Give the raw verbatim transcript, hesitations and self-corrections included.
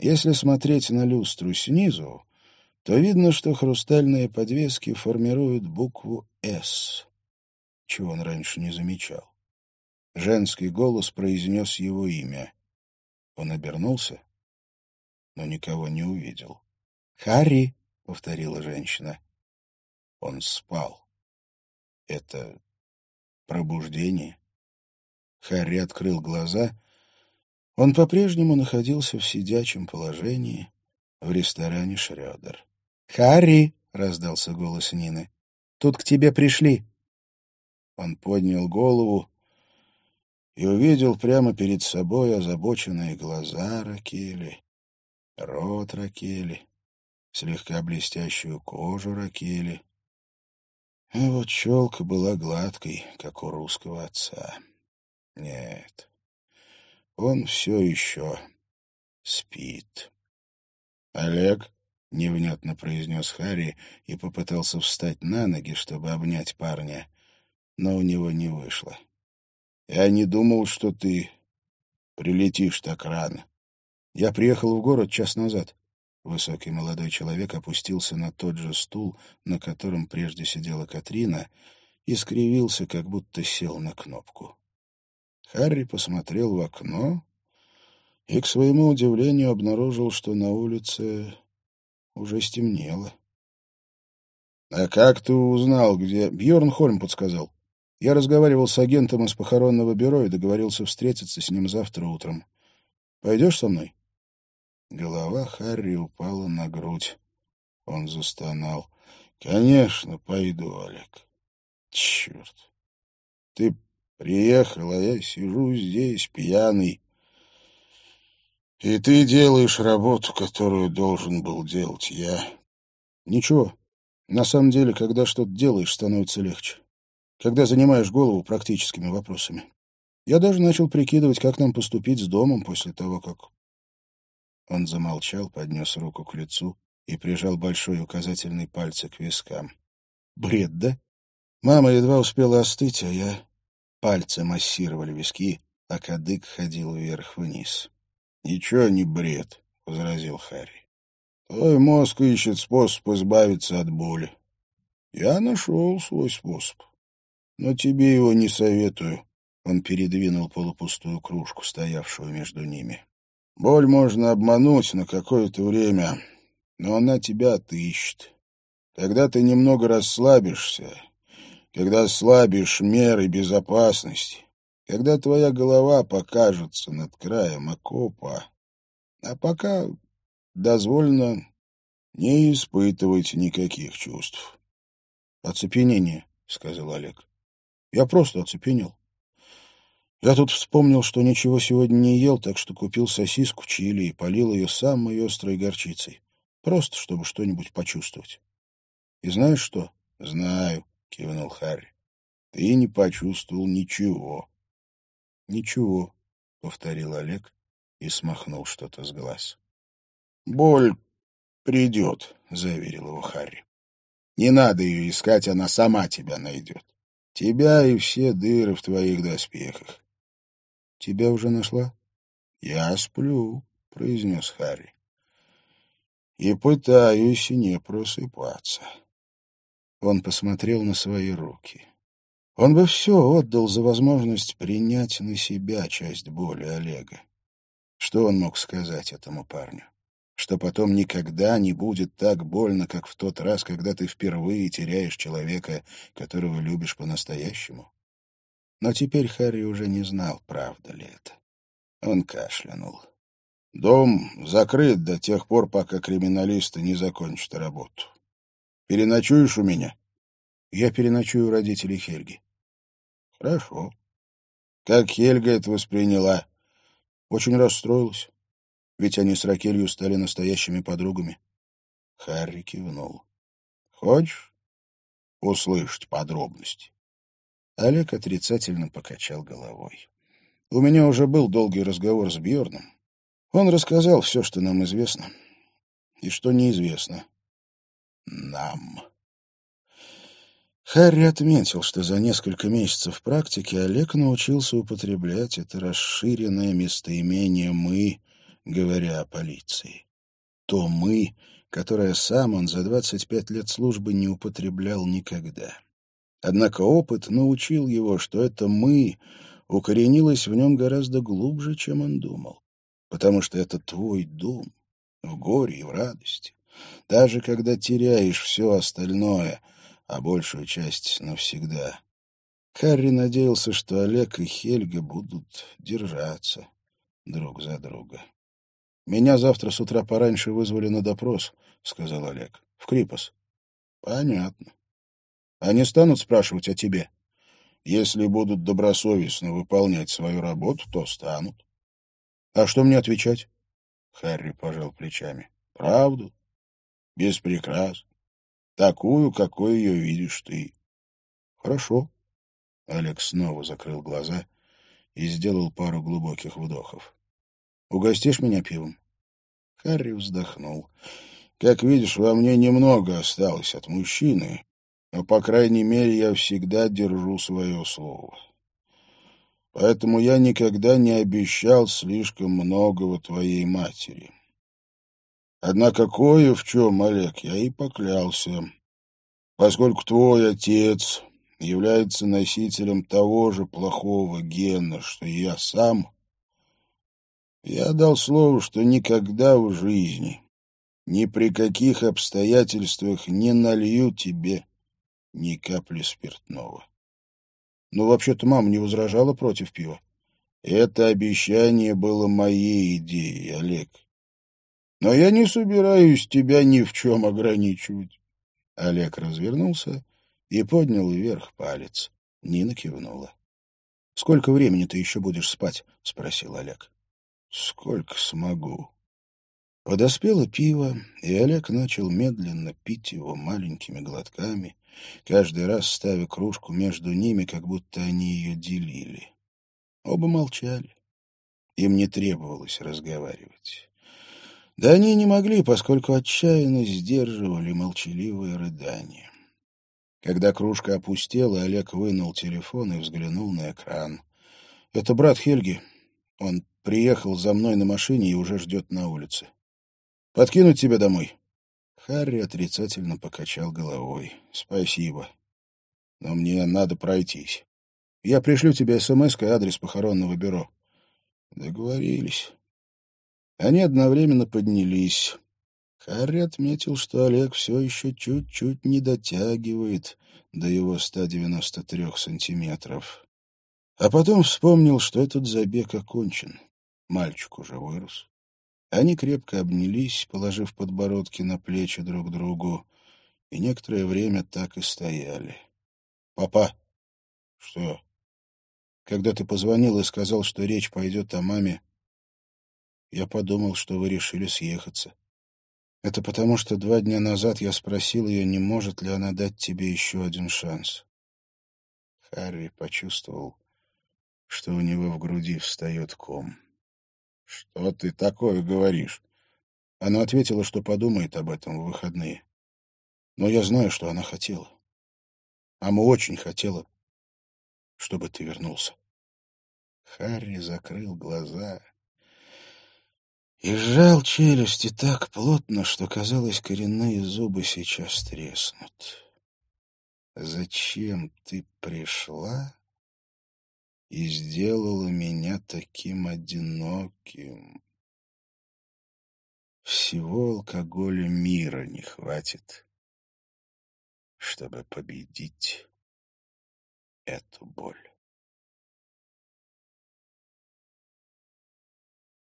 Если смотреть на люстру снизу, то видно, что хрустальные подвески формируют букву «С», чего он раньше не замечал. Женский голос произнес его имя. Он обернулся, но никого не увидел. «Харри!» — повторила женщина. Он спал. Это пробуждение. Харри открыл глаза. Он по-прежнему находился в сидячем положении в ресторане «Шрёдер». «Харри!» — раздался голос Нины. «Тут к тебе пришли». Он поднял голову и увидел прямо перед собой озабоченные глаза Ракели, рот Ракели, слегка блестящую кожу Ракели. А вот челка была гладкой, как у русского отца. Нет, он все еще спит. «Олег», — невнятно произнес Харри и попытался встать на ноги, чтобы обнять парня, но у него не вышло. «Я не думал, что ты прилетишь так рано. Я приехал в город час назад». Высокий молодой человек опустился на тот же стул, на котором прежде сидела Катрина, и скривился, как будто сел на кнопку. Харри посмотрел в окно и, к своему удивлению, обнаружил, что на улице уже стемнело. «А как ты узнал, где...» «Бьерн Хольм подсказал. Я разговаривал с агентом из похоронного бюро и договорился встретиться с ним завтра утром. Пойдешь со мной?» Голова Харри упала на грудь. Он застонал. «Конечно, пойду, Олег. Черт! Ты приехал, а я сижу здесь, пьяный. И ты делаешь работу, которую должен был делать я». «Ничего. На самом деле, когда что-то делаешь, становится легче. Когда занимаешь голову практическими вопросами. Я даже начал прикидывать, как нам поступить с домом после того, как...» Он замолчал, поднес руку к лицу и прижал большой указательный пальцы к вискам. «Бред, да? Мама едва успела остыть, а я...» Пальцы массировали виски, а кадык ходил вверх-вниз. «Ничего не бред», — возразил Харри. «Твой мозг ищет способ избавиться от боли. Я нашел свой способ. Но тебе его не советую». Он передвинул полупустую кружку, стоявшую между ними. «Боль можно обмануть на какое-то время, но она тебя отыщет. Когда ты немного расслабишься, когда ослабишь меры безопасности, когда твоя голова покажется над краем окопа, а пока дозволено не испытывать никаких чувств». «Оцепенение», — сказал Олег. «Я просто оцепенел. Я тут вспомнил, что ничего сегодня не ел, так что купил сосиску чили и полил ее самой острой горчицей. Просто, чтобы что-нибудь почувствовать. И знаешь что?» «Знаю», — кивнул Харри. «Ты не почувствовал ничего». «Ничего», — повторил Олег и смахнул что-то с глаз. «Боль придет», — заверил его Харри. «Не надо ее искать, она сама тебя найдет. Тебя и все дыры в твоих доспехах». «Тебя уже нашла?» «Я сплю», — произнес Харри. «И пытаюсь не просыпаться». Он посмотрел на свои руки. Он бы все отдал за возможность принять на себя часть боли Олега. Что он мог сказать этому парню? Что потом никогда не будет так больно, как в тот раз, когда ты впервые теряешь человека, которого любишь по-настоящему? Но теперь Харри уже не знал, правда ли это. Он кашлянул. «Дом закрыт до тех пор, пока криминалисты не закончат работу. Переночуешь у меня?» «Я переночую у родителей Хельги». «Хорошо. Как Хельга это восприняла?» «Очень расстроилась. Ведь они с Ракелью стали настоящими подругами». Харри кивнул. «Хочешь услышать подробности?» Олег отрицательно покачал головой. «У меня уже был долгий разговор с Бьерном. Он рассказал все, что нам известно, и что неизвестно нам». Харри отметил, что за несколько месяцев практики Олег научился употреблять это расширенное местоимение «мы» говоря о полиции. То «мы», которое сам он за двадцать пять лет службы не употреблял никогда. Однако опыт научил его, что это «мы» укоренилось в нем гораздо глубже, чем он думал. Потому что это твой дом, в горе и в радости. Даже когда теряешь все остальное, а большую часть навсегда. Харри надеялся, что Олег и Хельга будут держаться друг за друга. «Меня завтра с утра пораньше вызвали на допрос», — сказал Олег. «В Крипос». «Понятно. Они станут спрашивать о тебе? Если будут добросовестно выполнять свою работу, то станут». «А что мне отвечать?» Харри пожал плечами. «Правду. Без прикрас. Такую, какой ее видишь ты». «Хорошо». Олег снова закрыл глаза и сделал пару глубоких вдохов. «Угостишь меня пивом?» Харри вздохнул. «Как видишь, во мне немного осталось от мужчины, но, по крайней мере, я всегда держу свое слово. Поэтому я никогда не обещал слишком многого твоей матери. Однако кое в чем, Олег, я и поклялся, поскольку твой отец является носителем того же плохого гена, что и я сам, я дал слово, что никогда в жизни, ни при каких обстоятельствах не налью тебе ни капли спиртного. Но вообще-то мама не возражала против пива. Это обещание было моей идеей, Олег. Но я не собираюсь тебя ни в чем ограничивать. Олег развернулся и поднял вверх палец. Нина кивнула. — Сколько времени ты еще будешь спать? — спросил Олег. — Сколько смогу. Подоспело пиво, и Олег начал медленно пить его маленькими глотками, каждый раз ставя кружку между ними, как будто они ее делили. Оба молчали. Им не требовалось разговаривать. Да они и не могли, поскольку отчаянно сдерживали молчаливые рыдания. Когда кружка опустела, Олег вынул телефон и взглянул на экран. «Это брат Хельги. Он приехал за мной на машине и уже ждет на улице. Подкинуть тебя домой?» Харри отрицательно покачал головой. «Спасибо. Но мне надо пройтись. Я пришлю тебе смс-кой адрес похоронного бюро». Договорились. Они одновременно поднялись. Харри отметил, что Олег все еще чуть-чуть не дотягивает до его ста девяноста трёх сантиметров. А потом вспомнил, что этот забег окончен. Мальчик уже вырос. Они крепко обнялись, положив подбородки на плечи друг другу, и некоторое время так и стояли. «Папа!» «Что?» «Когда ты позвонил и сказал, что речь пойдет о маме, я подумал, что вы решили съехаться. Это потому, что два дня назад я спросил ее, не может ли она дать тебе еще один шанс». Харри почувствовал, что у него в груди встает ком. «Что ты такое говоришь?» Она ответила, что подумает об этом в выходные. Но я знаю, что она хотела. Мама очень хотела, чтобы ты вернулся. Харри закрыл глаза и сжал челюсти так плотно, что, казалось, коренные зубы сейчас треснут. «Зачем ты пришла и сделала меня таким одиноким? Всего алкоголя мира не хватит, чтобы победить эту боль».